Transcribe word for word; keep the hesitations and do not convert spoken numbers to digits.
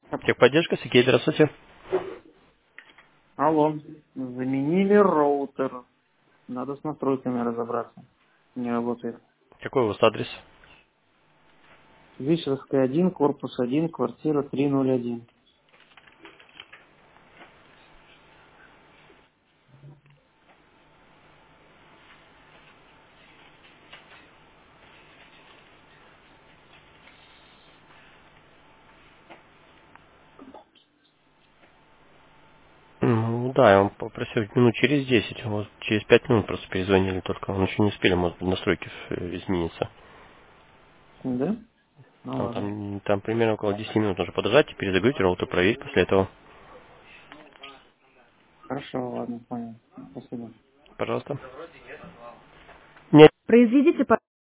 Техподдержка, Сергей, здравствуйте. Алло, заменили роутер. Надо с настройками разобраться. Не работает. Какой у вас адрес? Вишерская один, корпус один, квартира триста один. Ну да, я вам попросил минут через десять. Вот через пять минут просто перезвонили только. Мы еще не успели, может быть, настройки э, измениться. Да? Ну Там, ладно. там, там примерно около десяти минут нужно подождать, теперь загрузить роутер, проверить после этого. Хорошо, ладно, понял. Спасибо. Пожалуйста. Нет. Произведите,